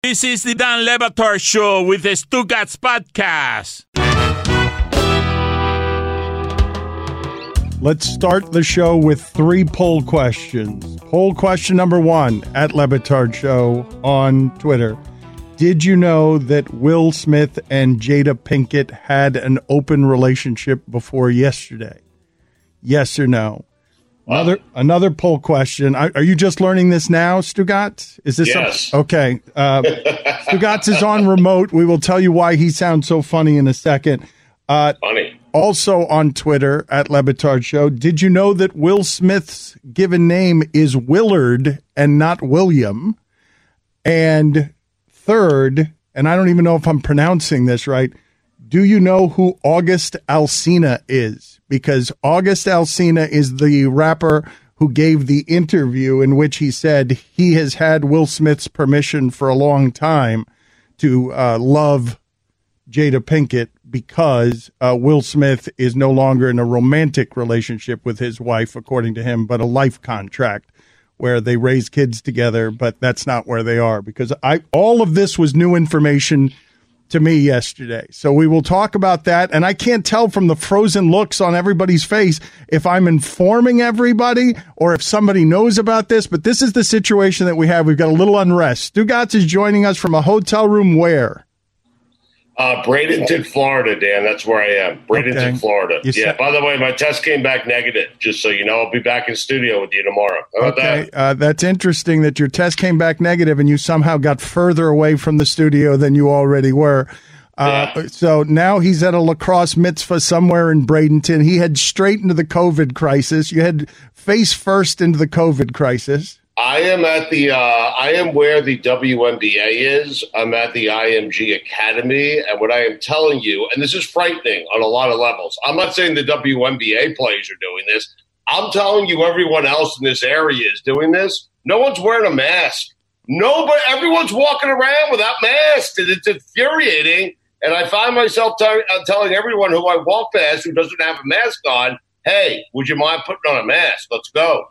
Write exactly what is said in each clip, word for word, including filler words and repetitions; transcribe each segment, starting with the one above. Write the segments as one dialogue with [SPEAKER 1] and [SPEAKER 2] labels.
[SPEAKER 1] This is the Dan Le Batard Show with the Stugotz Podcast.
[SPEAKER 2] Let's start the show with three poll questions. Poll question number one at Le Batard Show on Twitter. Did you know that Will Smith and Jada Pinkett had an open relationship before yesterday? Yes or no? Another another poll question. Are, are you just learning this now, Stugotz? Is this
[SPEAKER 3] yes?
[SPEAKER 2] Some, okay. Uh, Stugotz is on remote. We will tell you why he sounds so funny in a second. Uh,
[SPEAKER 3] funny.
[SPEAKER 2] Also on Twitter at Le Batard Show. Did you know that Will Smith's given name is Willard and not William? And third, and I don't even know if I'm pronouncing this right. Do you know who August Alsina is? Because August Alsina is the rapper who gave the interview in which he said he has had Will Smith's permission for a long time to uh, love Jada Pinkett because uh, Will Smith is no longer in a romantic relationship with his wife, according to him, but a life contract where they raise kids together, but that's not where they are. Because I all of this was new information to me yesterday. So we will talk about that. And I can't tell from the frozen looks on everybody's face if I'm informing everybody or if somebody knows about this. But this is the situation that we have. We've got a little unrest. Stugotz is joining us from a hotel room where?
[SPEAKER 3] Uh, Bradenton, Florida, Dan. That's where I am. Bradenton,
[SPEAKER 2] Okay.
[SPEAKER 3] Florida.
[SPEAKER 2] You
[SPEAKER 3] yeah,
[SPEAKER 2] said-
[SPEAKER 3] by the way, my test came back negative, just so you know. I'll be back in studio with you tomorrow. How about
[SPEAKER 2] Okay,
[SPEAKER 3] that?
[SPEAKER 2] uh, that's interesting that your test came back negative and you somehow got further away from the studio than you already were. Uh,
[SPEAKER 3] Yeah.
[SPEAKER 2] So now he's at a lacrosse mitzvah somewhere in Bradenton. He head straight into the COVID crisis. You head face first into the COVID crisis.
[SPEAKER 3] I am at the, uh, I am where the W N B A is. I'm at the I M G Academy. And what I am telling you, and this is frightening on a lot of levels. I'm not saying the W N B A players are doing this. I'm telling you, everyone else in this area is doing this. No one's wearing a mask. Nobody, everyone's walking around without masks. And it's infuriating. And I find myself t- uh, telling everyone who I walk past who doesn't have a mask on, hey, would you mind putting on a mask? Let's go.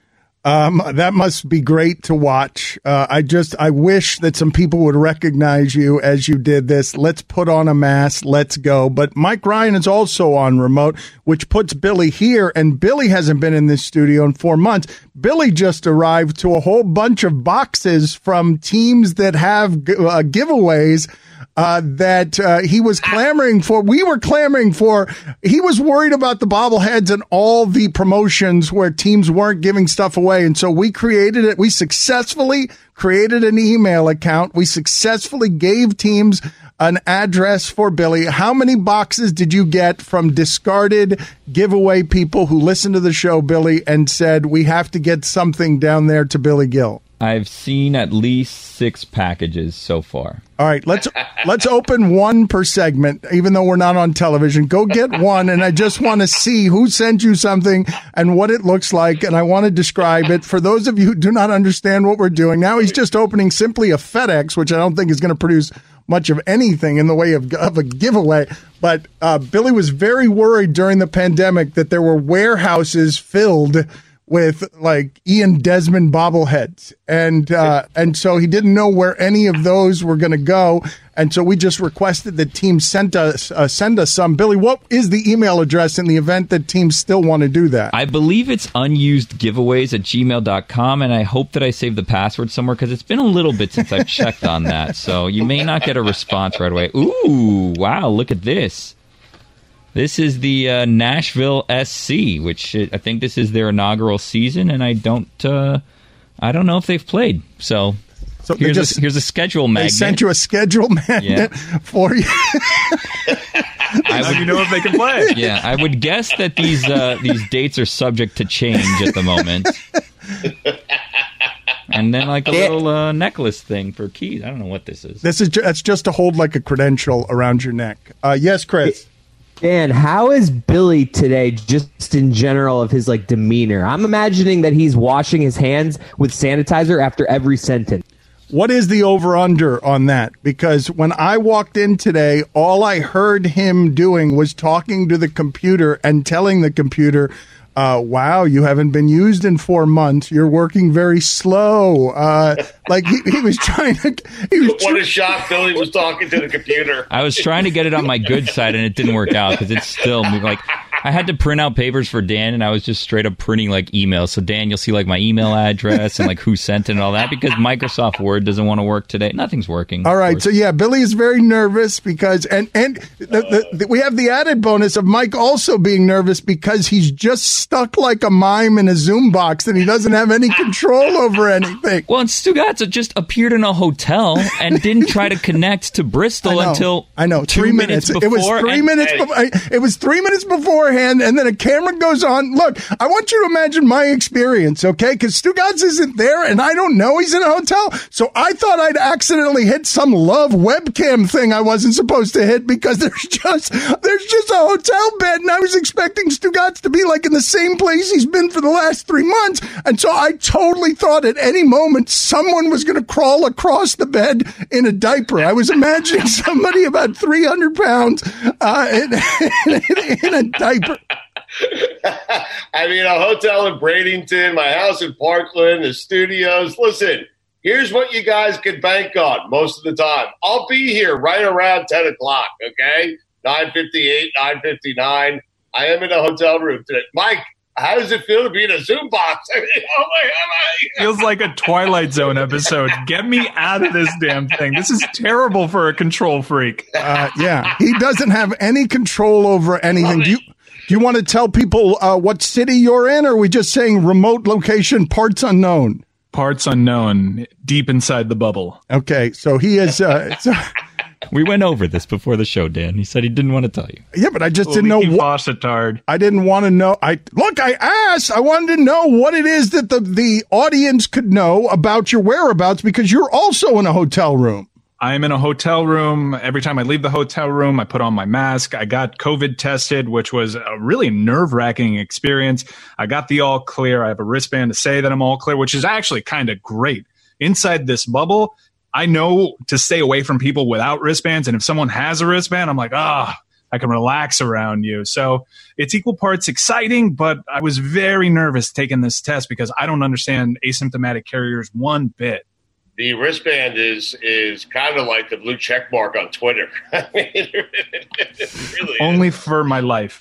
[SPEAKER 2] Um, that must be great to watch. Uh, I just, I wish that some people would recognize you as you did this. Let's put on a mask. Let's go. But Mike Ryan is also on remote, which puts Billy here. And Billy hasn't been in this studio in four months. Billy just arrived to a whole bunch of boxes from teams that have g- uh, giveaways. Uh, that uh, he was clamoring for. We were clamoring for. He was worried about the bobbleheads and all the promotions where teams weren't giving stuff away. And so we created it. We successfully created an email account. We successfully gave teams an address for Billy. How many boxes did you get from discarded giveaway people who listened to the show, Billy, and said, we have to get something down there to Billy Gill?
[SPEAKER 4] I've seen at least six packages so far.
[SPEAKER 2] All right, let's let's open one per segment, even though we're not on television. Go get one, and I just want to see who sent you something and what it looks like, and I want to describe it. For those of you who do not understand what we're doing, now he's just opening simply a FedEx, which I don't think is going to produce much of anything in the way of, of a giveaway. But uh, Billy was very worried during the pandemic that there were warehouses filled with like Ian Desmond bobbleheads. And uh, and so he didn't know where any of those were going to go. And so we just requested that teams send us, uh, send us some. Billy, what is the email address in the event that teams still want to do that?
[SPEAKER 4] I believe it's unused giveaways at gmail dot com, and I hope that I saved the password somewhere because it's been a little bit since I've checked on that. So you may not get a response right away. Ooh, wow, look at this. This is the uh, Nashville S C, which I think this is their inaugural season, and I don't, uh, I don't know if they've played. So,
[SPEAKER 2] so
[SPEAKER 4] here's,
[SPEAKER 2] just,
[SPEAKER 4] a, here's a schedule magnet.
[SPEAKER 2] They sent you a schedule magnet
[SPEAKER 4] yeah.
[SPEAKER 2] for you.
[SPEAKER 4] I would,
[SPEAKER 5] you know if they can play.
[SPEAKER 4] Yeah, I would guess that these uh, these dates are subject to change at the moment. And then like a little uh, necklace thing for keys. I don't know what this is.
[SPEAKER 2] This is ju- that's just to hold like a credential around your neck. Uh, yes, Chris.
[SPEAKER 6] Dan, how is Billy today, just in general of his like demeanor? I'm imagining that he's washing his hands with sanitizer after every sentence.
[SPEAKER 2] What is the over-under on that? Because when I walked in today, all I heard him doing was talking to the computer and telling the computer, Uh, wow, you haven't been used in four months. You're working very slow. Uh, like he, he was trying to. He was
[SPEAKER 3] what a shock! Billy was talking to the computer.
[SPEAKER 4] I was trying to get it on my good side, and it didn't work out because it's still like I had to print out papers for Dan, and I was just straight up printing like emails. So Dan, you'll see like my email address and like who sent it and all that because Microsoft Word doesn't want to work today. Nothing's working.
[SPEAKER 2] All right, so yeah, Billy is very nervous because, and and the, the, the, we have the added bonus of Mike also being nervous because he's just stuck like a mime in a Zoom box and he doesn't have any control over anything.
[SPEAKER 4] Well, and Stugotz just appeared in a hotel and didn't try to connect to Bristol
[SPEAKER 2] I know,
[SPEAKER 4] until
[SPEAKER 2] I know
[SPEAKER 4] two
[SPEAKER 2] three
[SPEAKER 4] minutes,
[SPEAKER 2] minutes.
[SPEAKER 4] before.
[SPEAKER 2] It was three
[SPEAKER 4] and,
[SPEAKER 2] minutes.
[SPEAKER 3] Hey.
[SPEAKER 2] Be- it was three minutes beforehand, and then a camera goes on. Look, I want you to imagine my experience, okay? Because Stugotz isn't there, and I don't know he's in a hotel, so I thought I'd accidentally hit some love webcam thing I wasn't supposed to hit because there's just there's just a hotel bed, and I was expecting Stugotz to be like in the same place he's been for the last three months. And so I totally thought at any moment someone was going to crawl across the bed in a diaper. I was imagining somebody about three hundred pounds uh, in, in, in a diaper.
[SPEAKER 3] I mean, a hotel in Bradenton, my house in Parkland, the studios. Listen, here's what you guys can bank on most of the time. I'll be here right around ten o'clock, okay? nine fifty-eight, nine fifty-nine. I am in a hotel room today. Mike, how does it feel to be in a Zoom box? I mean, oh my God.
[SPEAKER 5] Feels like a Twilight Zone episode. Get me out of this damn thing. This is terrible for a control freak.
[SPEAKER 2] Uh, yeah, he doesn't have any control over anything. Do you, do you want to tell people uh, what city you're in, or are we just saying remote location, parts unknown?
[SPEAKER 5] Parts unknown, deep inside the bubble.
[SPEAKER 2] Okay, so he is... Uh, so,
[SPEAKER 4] we went over this before the show, Dan. He said he didn't want to tell you.
[SPEAKER 2] yeah, but I just didn't know
[SPEAKER 5] Leaky
[SPEAKER 2] what...
[SPEAKER 5] faucetard.
[SPEAKER 2] I didn't want to know. I look. I asked. I wanted to know what it is that the the audience could know about your whereabouts because you're also in a hotel room.
[SPEAKER 5] I'm in a hotel room. Every time I leave the hotel room, I put on my mask. I got COVID tested, which was a really nerve-wracking experience. I got the all clear. I have a wristband to say that I'm all clear, which is actually kind of great. Inside this bubble, I know to stay away from people without wristbands. And if someone has a wristband, I'm like, ah, I can relax around you. So it's equal parts exciting, but I was very nervous taking this test because I don't understand asymptomatic carriers one bit.
[SPEAKER 3] The wristband is is kind of like the blue check mark on Twitter. I mean, it really
[SPEAKER 5] Only
[SPEAKER 3] is.
[SPEAKER 5] for my life.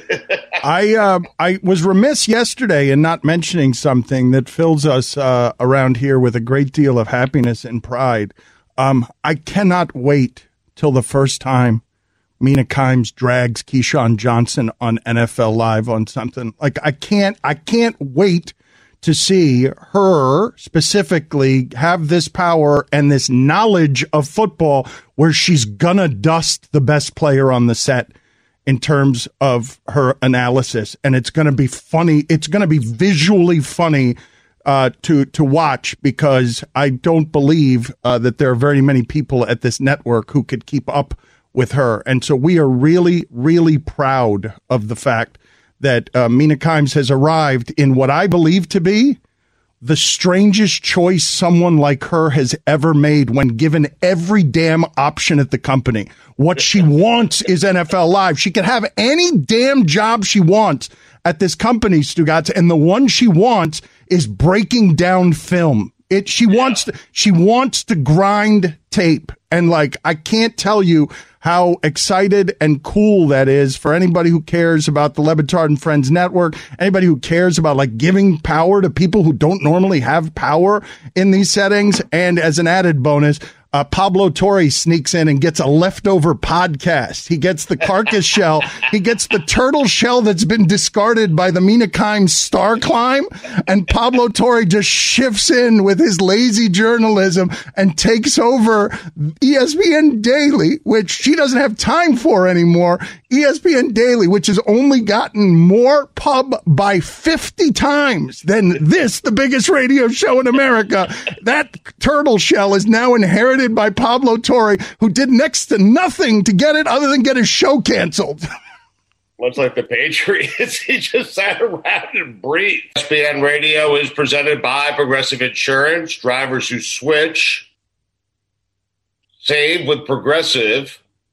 [SPEAKER 2] I uh, I was remiss yesterday in not mentioning something that fills us uh, around here with a great deal of happiness and pride. Um, I cannot wait till the first time Mina Kimes drags Keyshawn Johnson on N F L Live on something. Like I can't I can't wait to see her specifically have this power and this knowledge of football where she's gonna dust the best player on the set in terms of her analysis. And it's going to be funny. It's going to be visually funny uh, to to watch because I don't believe uh, that there are very many people at this network who could keep up with her. And so we are really, really proud of the fact that uh, Mina Kimes has arrived in what I believe to be the strangest choice someone like her has ever made when given every damn option at the company. What she wants is N F L Live. She can have any damn job she wants at this company, Stugotz, and the one she wants is breaking down film. It she yeah. wants to, she wants to grind tape. And like I can't tell you how excited and cool that is for anybody who cares about the Le Batard and Friends Network, anybody who cares about like giving power to people who don't normally have power in these settings. And as an added bonus, Uh, Pablo Torre sneaks in and gets a leftover podcast. He gets the carcass shell. He gets the turtle shell that's been discarded by the Mina Kimes Star Climb. And Pablo Torre just shifts in with his lazy journalism and takes over E S P N Daily, which she doesn't have time for anymore. E S P N Daily, which has only gotten more pub by fifty times than this, the biggest radio show in America. That turtle shell is now inherited by Pablo Torre, who did next to nothing to get it other than get his show canceled.
[SPEAKER 3] Much like the Patriots, he just sat around and breathed. E S P N Radio is presented by Progressive Insurance. Drivers who switch save with Progressive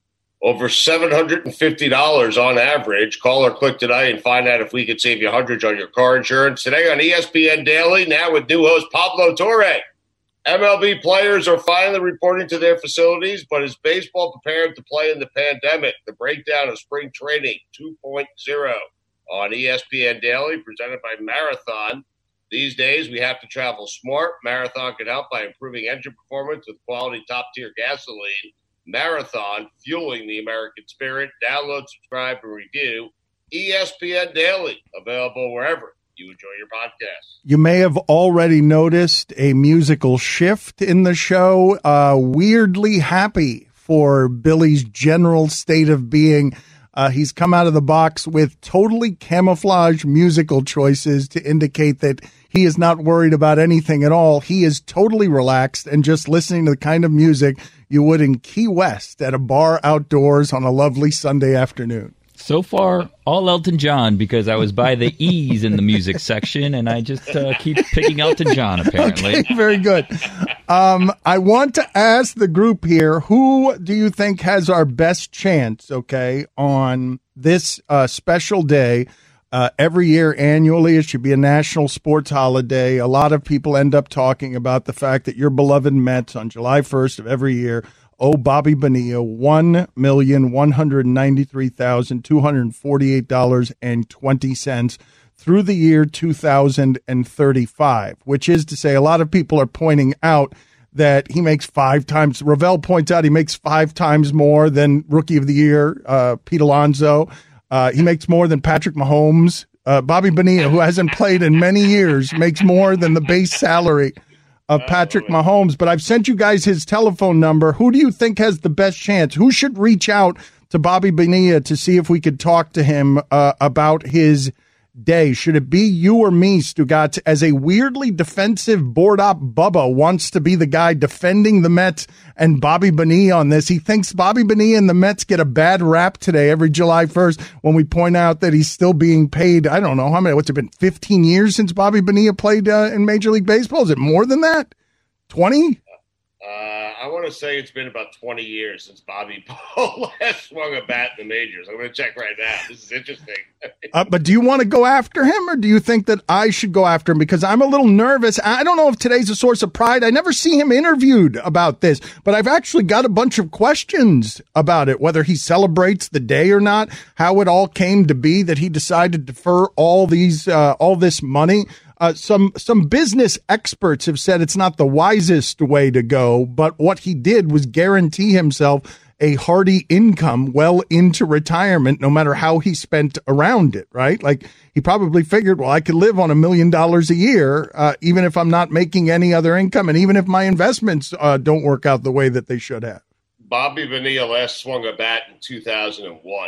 [SPEAKER 3] over seven hundred fifty dollars on average. Call or click today and find out if we can save you hundreds on your car insurance. Today on E S P N Daily, now with new host Pablo Torre. M L B players are finally reporting to their facilities, but is baseball prepared to play in the pandemic? The breakdown of spring training two point oh on E S P N Daily, presented by Marathon. These days, we have to travel smart. Marathon can help by improving engine performance with quality top-tier gasoline. Marathon, fueling the American spirit. Download, subscribe, and review E S P N Daily, available wherever you enjoy your podcast.
[SPEAKER 2] You may have already noticed a musical shift in the show. Uh, weirdly happy for Billy's general state of being. Uh, he's come out of the box with totally camouflaged musical choices to indicate that he is not worried about anything at all. He is totally relaxed and just listening to the kind of music you would in Key West at a bar outdoors on a lovely Sunday afternoon.
[SPEAKER 4] So far, all Elton John, because I was by the E's in the music section, and I just uh, keep picking Elton John, apparently.
[SPEAKER 2] Okay, very good. Um, I want to ask the group here, who do you think has our best chance, okay, on this uh, special day? Uh, every year, annually, it should be a national sports holiday. A lot of people end up talking about the fact that your beloved Mets on July first of every year owe Bobby Bonilla one million one hundred ninety-three thousand two hundred forty-eight dollars and twenty cents through the year two thousand thirty-five, which is to say a lot of people are pointing out that he makes five times, Ravel points out he makes five times more than Rookie of the Year, uh, Pete Alonso. Uh, he makes more than Patrick Mahomes. Uh, Bobby Bonilla, who hasn't played in many years, makes more than the base salary of Patrick Mahomes. But I've sent you guys his telephone number. Who do you think has the best chance? Who should reach out to Bobby Bonilla to see if we could talk to him uh, about his day? Should it be you or me, Stugotz? As a weirdly defensive board op Bubba wants to be the guy defending the Mets and Bobby Bonilla on this. He thinks Bobby Bonilla and the Mets get a bad rap today every July first when we point out that he's still being paid. I don't know how many, what's it been, fifteen years since Bobby Bonilla played uh, in Major League Baseball? Is it more than that? twenty?
[SPEAKER 3] Uh, I want to say it's been about twenty years since Bobby last swung a bat in the majors. I'm going to check right now. This is interesting.
[SPEAKER 2] uh, but do you want to go after him, or do you think that I should go after him? Because I'm a little nervous. I don't know if today's a source of pride. I never see him interviewed about this, but I've actually got a bunch of questions about it, whether he celebrates the day or not, how it all came to be that he decided to defer all these, uh, all this money. Uh, some some business experts have said it's not the wisest way to go, but what he did was guarantee himself a hearty income well into retirement, no matter how he spent around it, right? Like he probably figured, well, I could live on a million dollars a year, uh, even if I'm not making any other income, and even if my investments uh, don't work out the way that they should have.
[SPEAKER 3] Bobby Bonilla last swung a bat in two thousand one.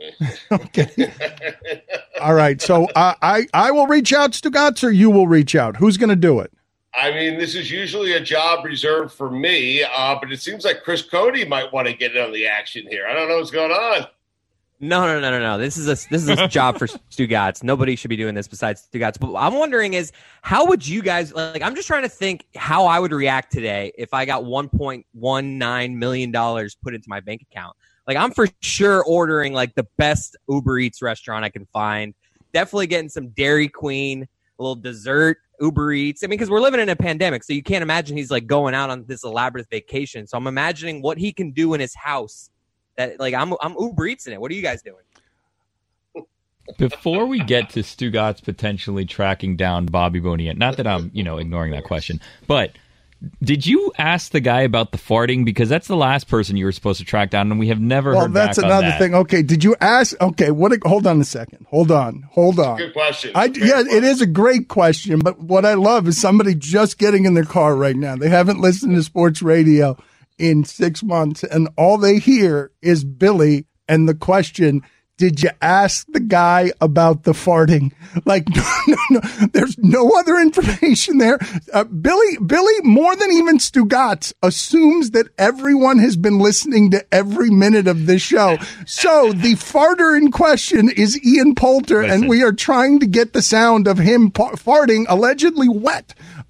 [SPEAKER 2] Okay. All right. So uh, I, I will reach out, Stugotz, or you will reach out. Who's going to do it?
[SPEAKER 3] I mean, this is usually a job reserved for me, uh, but it seems like Chris Cody might want to get in on the action here. I don't know what's going on.
[SPEAKER 6] No, no, no, no, no. This is a this is a job for Stugotz. Nobody should be doing this besides Stugotz. But what I'm wondering is, how would you guys like? I'm just trying to think how I would react today if I got one point one nine million dollars put into my bank account. Like, I'm for sure ordering, like, the best Uber Eats restaurant I can find. Definitely getting some Dairy Queen, a little dessert, Uber Eats. I mean, because we're living in a pandemic, so you can't imagine he's, like, going out on this elaborate vacation. So I'm imagining what he can do in his house. That, like, I'm I'm Uber Eats in it. What are you guys doing?
[SPEAKER 4] Before we get to Stugotz potentially tracking down Bobby Bonilla, not that I'm, you know, ignoring that question, but did you ask the guy about the farting? Because that's the last person you were supposed to track down, and we have never
[SPEAKER 2] well,
[SPEAKER 4] heard back
[SPEAKER 2] that's
[SPEAKER 4] on
[SPEAKER 2] another
[SPEAKER 4] that.
[SPEAKER 2] thing. Okay, did you ask? Okay, what? Hold on a second. Hold on. Hold on.
[SPEAKER 3] Good question.
[SPEAKER 2] I,
[SPEAKER 3] Great
[SPEAKER 2] yeah,
[SPEAKER 3] question.
[SPEAKER 2] it is a great question, but what I love is somebody just getting in their car right now. They haven't listened to sports radio in six months, and all they hear is Billy and the question, did you ask the guy about the farting? Like, no, no, no. There's no other information there. Uh, Billy, Billy, more than even Stugotz, assumes that everyone has been listening to every minute of this show. So the farter in question is Ian Poulter,
[SPEAKER 4] Listen.
[SPEAKER 2] and we are trying to get the sound of him pa- farting, allegedly wet,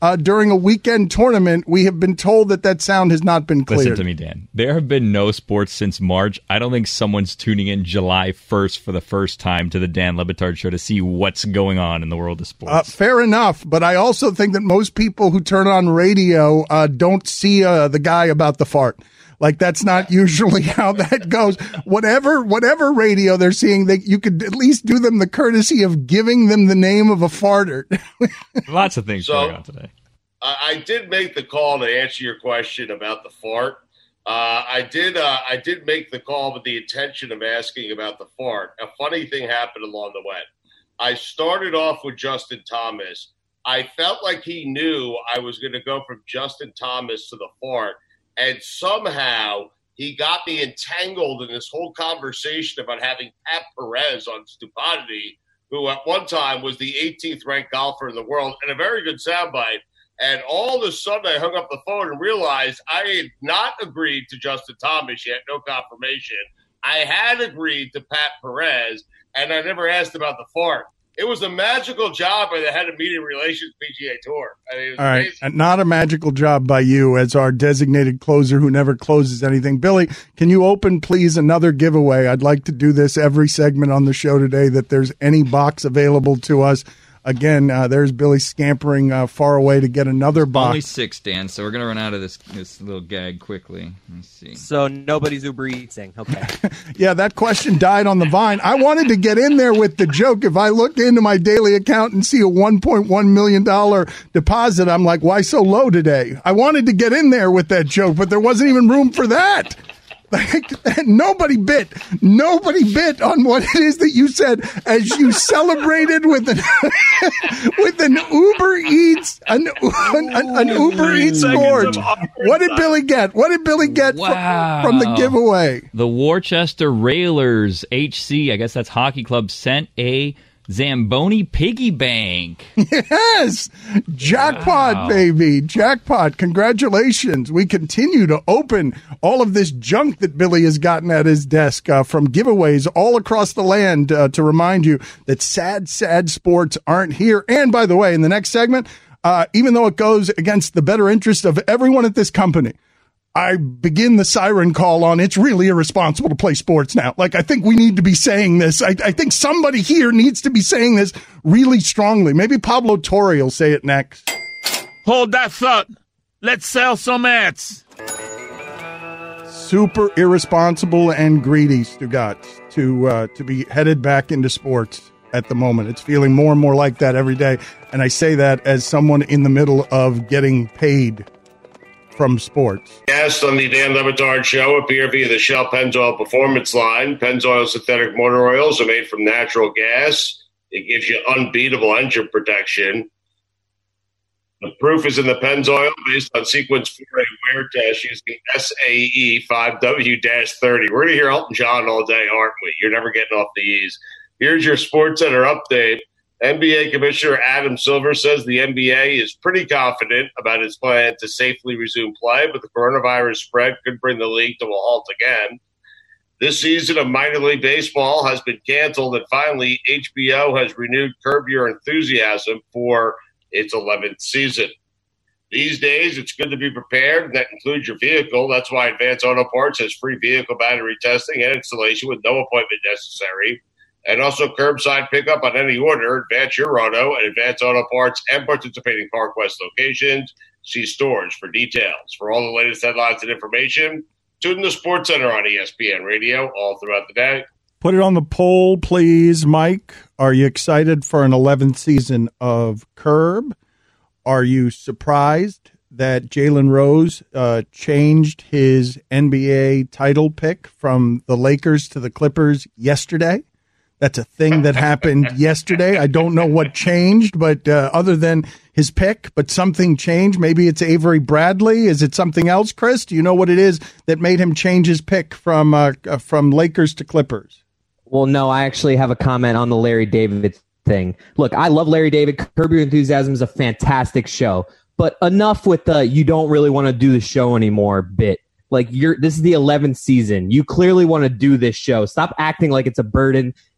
[SPEAKER 2] uh, during a weekend tournament. We have been told that that sound has not been cleared.
[SPEAKER 4] Listen to me, Dan. There have been no sports since March. I don't think someone's tuning in July first for the first time to the Dan Le Batard Show to see what's going on in the world of sports.
[SPEAKER 2] Uh, fair enough, but I also think that most people who turn on radio uh, don't see uh, the guy about the fart. Like, that's not usually how that goes. Whatever whatever radio they're seeing, they, you could at least do them the courtesy of giving them the name of a farter.
[SPEAKER 4] Lots of things
[SPEAKER 3] so,
[SPEAKER 4] going on today.
[SPEAKER 3] I did make the call to answer your question about the fart. Uh, I did uh, I did make the call with the intention of asking about the fart. A funny thing happened along the way. I started off with Justin Thomas. I felt like he knew I was going to go from Justin Thomas to the fart. And somehow he got me entangled in this whole conversation about having Pat Perez on Stupidity, who at one time was the eighteenth ranked golfer in the world, and a very good soundbite. And all of a sudden I hung up the phone and realized I had not agreed to Justin Thomas yet, no confirmation. I had agreed to Pat Perez, and I never asked about the fart. It was a magical job by the head of media relations P G A Tour. I mean, it was
[SPEAKER 2] All right,
[SPEAKER 3] amazing.
[SPEAKER 2] and not a magical job by you as our designated closer who never closes anything. Billy, can you open, please, another giveaway? I'd like to do this every segment on the show today, that there's any box available to us. Again, uh, there's Billy scampering uh, far away to get another box.
[SPEAKER 4] Only six, Dan, so we're going to run out of this this little gag quickly. Let's see.
[SPEAKER 6] So nobody's Uber Eating. Okay.
[SPEAKER 2] Yeah, that question died on the vine. I wanted to get in there with the joke. If I look into my daily account and see a one point one million dollars deposit, I'm like, why so low today? I wanted to get in there with that joke, but there wasn't even room for that. Like, nobody bit, nobody bit on what it is that you said as you celebrated with an with an Uber Eats an, an, an Uber Eats gorge. What did Billy get? What did Billy get
[SPEAKER 4] Wow.
[SPEAKER 2] from, from the giveaway?
[SPEAKER 4] The Worcester Railers H C, I guess that's hockey club, sent a Zamboni piggy bank.
[SPEAKER 2] Yes, jackpot,
[SPEAKER 4] Wow.
[SPEAKER 2] baby, jackpot! Congratulations. We continue to open all of this junk that Billy has gotten at his desk uh, from giveaways all across the land uh, to remind you that sad, sad sports aren't here. And by the way, in the next segment, uh, even though it goes against the better interest of everyone at this company, I begin the siren call on it's really irresponsible to play sports now. Like, I think we need to be saying this. I, I think somebody here needs to be saying this really strongly. Maybe Pablo Torre will say it next.
[SPEAKER 1] Hold that thought. Let's sell some ads.
[SPEAKER 2] Super irresponsible and greedy, Stugotz, to uh, to be headed back into sports at the moment. It's feeling more and more like that every day. And I say that as someone in the middle of getting paid from sports.
[SPEAKER 3] Guest on the Dan Le Batard Show appear via the Shell Pennzoil Performance line. Pennzoil synthetic motor oils are made from natural gas. It gives you unbeatable engine protection. The proof is in the Pennzoil based on Sequence four A wear test using S A E five W thirty. We're going to hear Elton John all day, aren't we? You're never getting off the E's. Here's your Sports Center update. N B A Commissioner Adam Silver says the N B A is pretty confident about its plan to safely resume play, but the coronavirus spread could bring the league to a halt again. This season of minor league baseball has been canceled, and finally H B O has renewed Curb Your Enthusiasm for its eleventh season. These days, it's good to be prepared, and that includes your vehicle. That's why Advance Auto Parts has free vehicle battery testing and installation with no appointment necessary. And also curbside pickup on any order. Advance your auto at Advance Auto Parts and participating CarQuest locations. See stores for details. For all the latest headlines and information, tune in the Sports Center on E S P N Radio all throughout the day.
[SPEAKER 2] Put it on the poll, please, Mike. Are you excited for an eleventh season of Curb? Are you surprised that Jalen Rose uh, changed his N B A title pick from the Lakers to the Clippers yesterday? That's a thing that happened yesterday. I don't know what changed, but uh, other than his pick, but something changed. Maybe it's Avery Bradley. Is it something else, Chris? Do you know what it is that made him change his pick from uh, from Lakers to Clippers?
[SPEAKER 6] Well, no, I actually have a comment on the Larry David thing. Look, I love Larry David. Curb Your Enthusiasm is a fantastic show, but enough with the you don't really want to do the show anymore bit. Like, you're this is the eleventh season. You clearly want to do this show. Stop acting like it's a burden.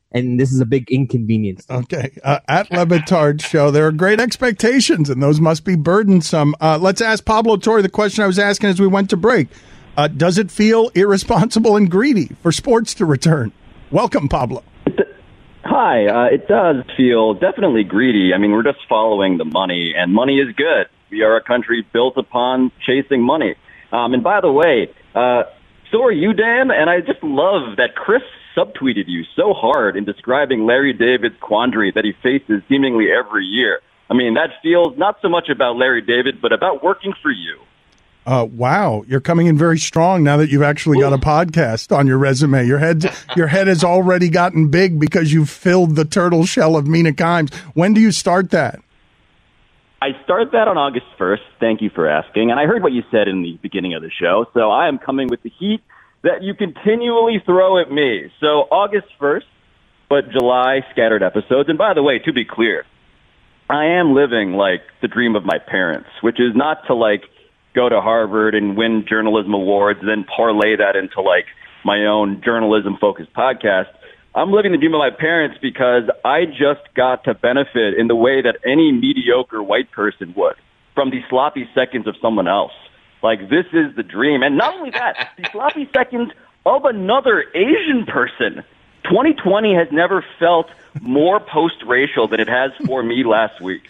[SPEAKER 6] and this is a big inconvenience.
[SPEAKER 2] Okay. Uh, at Le Batard Show, there are great expectations, and those must be burdensome. Uh, let's ask Pablo Torre the question I was asking as we went to break. Uh, does it feel irresponsible and greedy for sports to return? Welcome, Pablo.
[SPEAKER 7] Hi. Uh, it does feel definitely greedy. I mean, we're just following the money, and money is good. We are a country built upon chasing money. Um, and by the way, uh, so are you, Dan, and I just love that Chris subtweeted you so hard in describing Larry David's quandary that he faces seemingly every year. I mean, that feels not so much about Larry David, but about working for you.
[SPEAKER 2] Uh, wow, you're coming in very strong now that you've actually got a podcast on your resume. Your head, your head has already gotten big because you've filled the turtle shell of Mina Kimes. When do you start that?
[SPEAKER 7] I start that on August first. Thank you for asking. And I heard what you said in the beginning of the show, so I am coming with the heat that you continually throw at me. So August first, but July scattered episodes. And by the way, to be clear, I am living like the dream of my parents, which is not to like go to Harvard and win journalism awards, and then parlay that into like my own journalism-focused podcast. I'm living the dream of my parents because I just got to benefit in the way that any mediocre white person would from the sloppy seconds of someone else. Like, this is the dream. And not only that, the sloppy seconds of another Asian person. twenty twenty has never felt more post-racial than it has for me last week.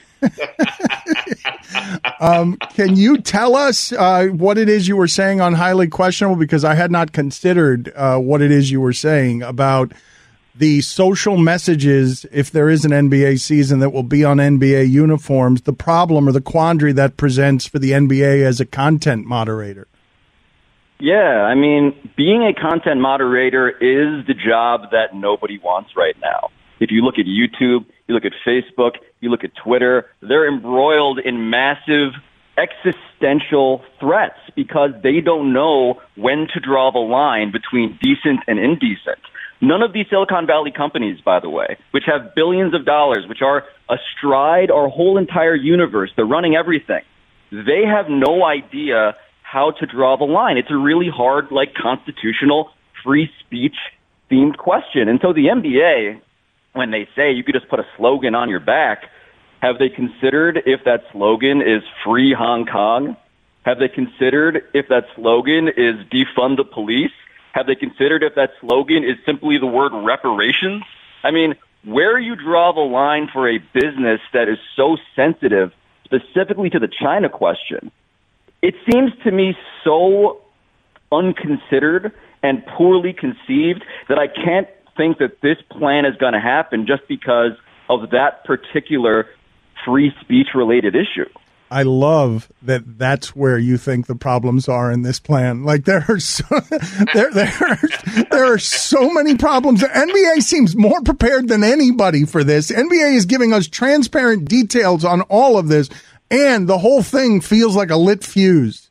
[SPEAKER 2] um, can you tell us uh, what it is you were saying on Highly Questionable? Because I had not considered uh, what it is you were saying about the social messages, if there is an N B A season, that will be on N B A uniforms, the problem or the quandary that presents for the N B A as a content moderator.
[SPEAKER 7] Yeah, I mean, being a content moderator is the job that nobody wants right now. If you look at YouTube, you look at Facebook, you look at Twitter, they're embroiled in massive existential threats because they don't know when to draw the line between decent and indecent. None of these Silicon Valley companies, by the way, which have billions of dollars, which are astride our whole entire universe, they're running everything. They have no idea how to draw the line. It's a really hard, like, constitutional free speech themed question. And so the N B A, when they say you could just put a slogan on your back, have they considered if that slogan is free Hong Kong? Have they considered if that slogan is defund the police? Have they considered if that slogan is simply the word reparations? I mean, where you draw the line for a business that is so sensitive, specifically to the China question, it seems to me so unconsidered and poorly conceived that I can't think that this plan is going to happen just because of that particular free speech related issue.
[SPEAKER 2] I love that that's where you think the problems are in this plan. Like, there are so, there, there, are, there are so many problems. The N B A seems more prepared than anybody for this. N B A is giving us transparent details on all of this, and the whole thing feels like a lit fuse.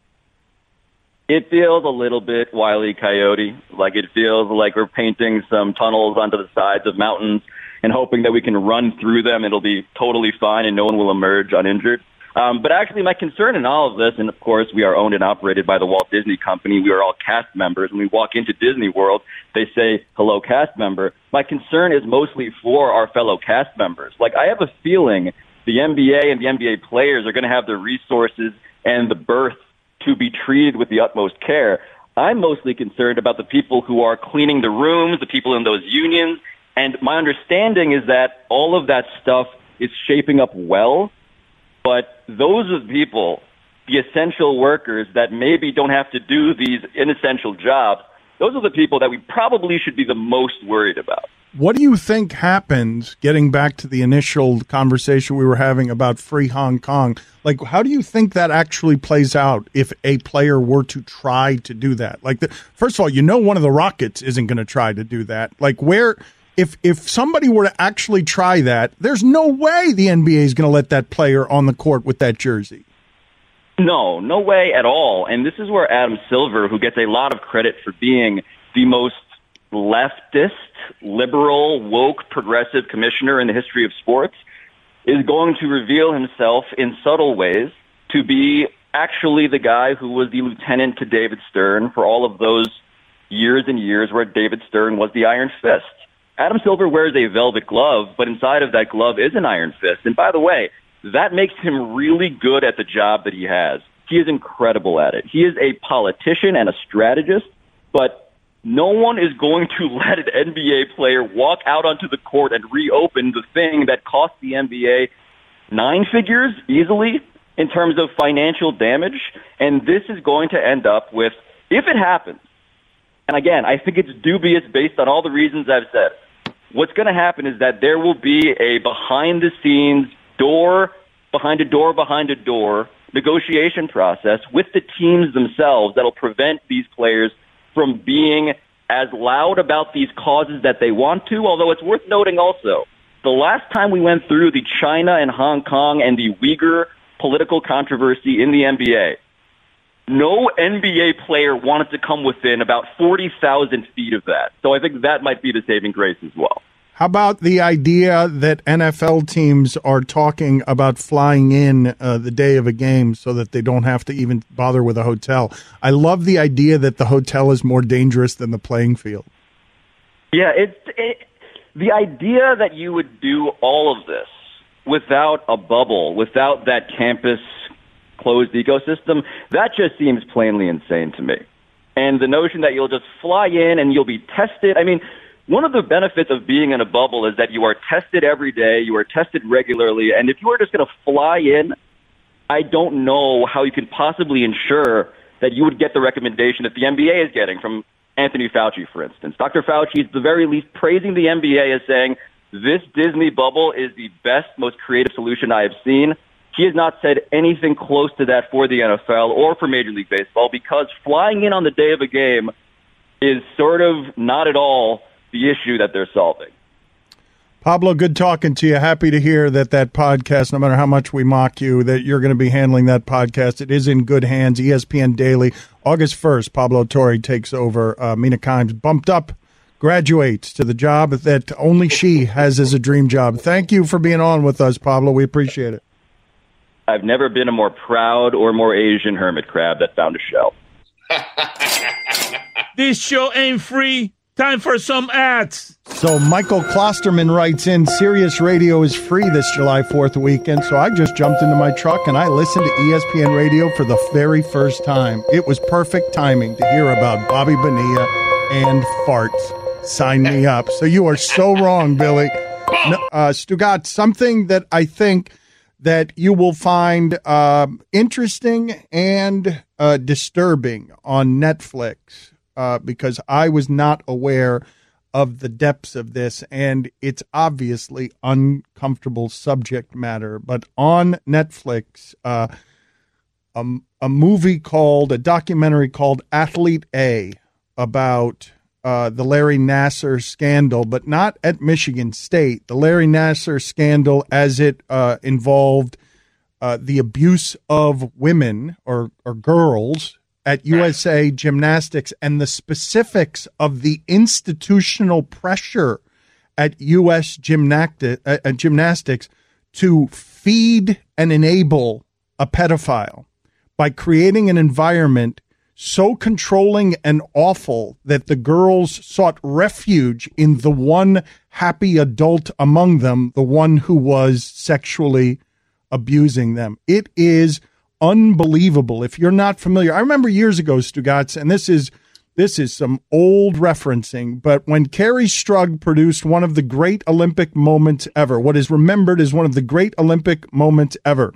[SPEAKER 7] It feels a little bit Wile E. Coyote. Like, it feels like we're painting some tunnels onto the sides of mountains and hoping that we can run through them. It'll be totally fine and no one will emerge uninjured. Um, but actually, my concern in all of this, and of course, we are owned and operated by the Walt Disney Company. We are all cast members. When we walk into Disney World, they say, hello, cast member. My concern is mostly for our fellow cast members. Like, I have a feeling the N B A and the N B A players are going to have the resources and the berth to be treated with the utmost care. I'm mostly concerned about the people who are cleaning the rooms, the people in those unions. And my understanding is that all of that stuff is shaping up well. But those are the people, the essential workers that maybe don't have to do these inessential jobs, those are the people that we probably should be the most worried about.
[SPEAKER 2] What do you think happens, getting back to the initial conversation we were having about free Hong Kong? Like, how do you think that actually plays out if a player were to try to do that? Like, the, first of all, you know one of the Rockets isn't going to try to do that. Like, where... If if somebody were to actually try that, there's no way the N B A is going to let that player on the court with that jersey.
[SPEAKER 7] No, no way at all. And this is where Adam Silver, who gets a lot of credit for being the most leftist, liberal, woke, progressive commissioner in the history of sports, is going to reveal himself in subtle ways to be actually the guy who was the lieutenant to David Stern for all of those years and years where David Stern was the Iron Fist. Adam Silver wears a velvet glove, but inside of that glove is an iron fist. And by the way, that makes him really good at the job that he has. He is incredible at it. He is a politician and a strategist, but no one is going to let an N B A player walk out onto the court and reopen the thing that cost the N B A nine figures easily in terms of financial damage. And this is going to end up with, if it happens, and again, I think it's dubious based on all the reasons I've said, what's going to happen is that there will be a behind-the-scenes door, behind a door, behind a door negotiation process with the teams themselves that'll prevent these players from being as loud about these causes that they want to, although it's worth noting also, the last time we went through the China and Hong Kong and the Uyghur political controversy in the N B A, no N B A player wanted to come within about forty thousand feet of that. So I think that might be the saving grace as well.
[SPEAKER 2] How about the idea that N F L teams are talking about flying in uh, the day of a game so that they don't have to even bother with a hotel? I love the idea that the hotel is more dangerous than the playing field.
[SPEAKER 7] Yeah, it's it, the idea that you would do all of this without a bubble, without that campus closed ecosystem, that just seems plainly insane to me. And the notion that you'll just fly in and you'll be tested, I mean, one of the benefits of being in a bubble is that you are tested every day, you are tested regularly, and if you are just going to fly in, I don't know how you could possibly ensure that you would get the recommendation that the N B A is getting from Anthony Fauci, for instance. Doctor Fauci is at the very least praising the N B A as saying, this Disney bubble is the best, most creative solution I have seen. He has not said anything close to that for the N F L or for Major League Baseball because flying in on the day of a game is sort of not at all the issue that they're solving.
[SPEAKER 2] Pablo, good talking to you. Happy to hear that that podcast, no matter how much we mock you, that you're going to be handling that podcast. It is in good hands. E S P N Daily, August first, Pablo Torre takes over. Uh, Mina Kimes bumped up, graduates to the job that only she has as a dream job. Thank you for being on with us, Pablo. We appreciate it.
[SPEAKER 7] I've never been a more proud or more Asian hermit crab that found a shell.
[SPEAKER 1] This show ain't free. Time for some ads.
[SPEAKER 2] So Michael Klosterman writes in, Sirius Radio is free this July fourth weekend, so I just jumped into my truck and I listened to E S P N Radio for the very first time. It was perfect timing to hear about Bobby Bonilla and farts. Sign me up. So you are so wrong, Billy. No, uh, Stugat, something that I think that you will find uh, interesting and uh, disturbing on Netflix. Uh, because I was not aware of the depths of this, and it's obviously uncomfortable subject matter. But on Netflix, uh, a, a movie called, a documentary called Athlete A about uh, the Larry Nassar scandal, but not at Michigan State. The Larry Nassar scandal as it uh, involved uh, the abuse of women or, or girls at U S A Gymnastics and the specifics of the institutional pressure at U S Gymnacti- uh, Gymnastics to feed and enable a pedophile by creating an environment so controlling and awful that the girls sought refuge in the one happy adult among them, the one who was sexually abusing them. It is unbelievable. If you're not familiar, I remember years ago, Stugats, and this is this is some old referencing, but when Kerri Strug produced one of the great Olympic moments ever, what is remembered as one of the great Olympic moments ever,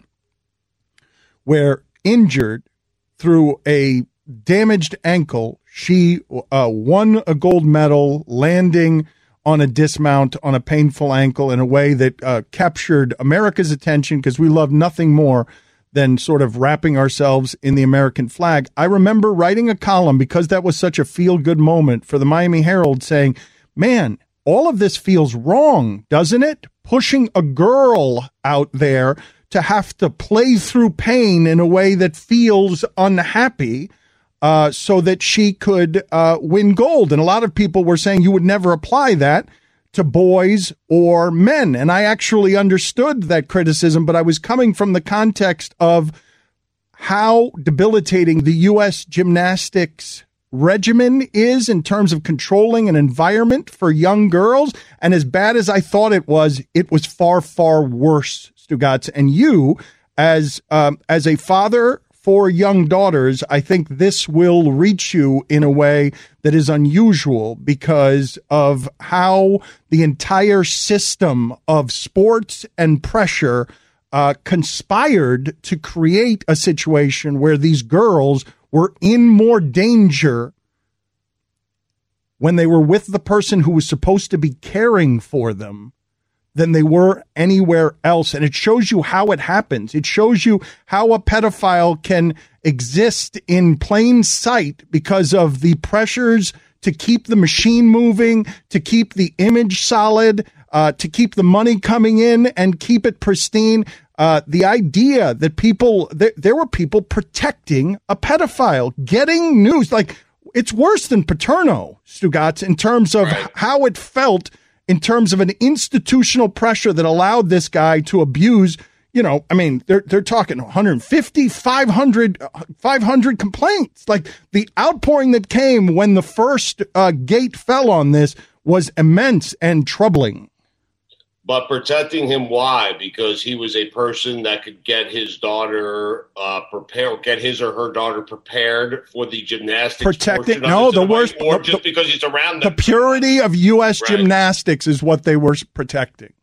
[SPEAKER 2] where injured through a damaged ankle, she uh, won a gold medal landing on a dismount on a painful ankle in a way that uh, captured America's attention because we love nothing more than sort of wrapping ourselves in the American flag. I remember writing a column because that was such a feel-good moment for the Miami Herald saying, man, all of this feels wrong, doesn't it? Pushing a girl out there to have to play through pain in a way that feels unhappy uh, so that she could uh, win gold. And a lot of people were saying you would never apply that to boys or men. And I actually understood that criticism, but I was coming from the context of how debilitating the U S gymnastics regimen is in terms of controlling an environment for young girls. And as bad as I thought it was, it was far, far worse, Stugotz. And you, as um, as a father for young daughters, I think this will reach you in a way that is unusual because of how the entire system of sports and pressure uh, conspired to create a situation where these girls were in more danger when they were with the person who was supposed to be caring for them than they were anywhere else. And it shows you how it happens. It shows you how a pedophile can exist in plain sight because of the pressures to keep the machine moving, to keep the image solid, uh, to keep the money coming in and keep it pristine. Uh, the idea that people, there, there were people protecting a pedophile, getting news. Like, it's worse than Paterno, Stugotz, in terms of right. how it felt in terms of an institutional pressure that allowed this guy to abuse, you know, I mean, they're they're talking one hundred fifty, five hundred, five hundred complaints. Like, the outpouring that came when the first uh, gate fell on this was immense and troubling.
[SPEAKER 3] But protecting him, why? Because he was a person that could get his daughter uh, prepared, get his or her daughter prepared for the gymnastics.
[SPEAKER 2] Protecting, no, the worst,
[SPEAKER 3] or
[SPEAKER 2] the,
[SPEAKER 3] just because he's around them.
[SPEAKER 2] The purity of U S
[SPEAKER 3] Right.
[SPEAKER 2] gymnastics is what they were protecting.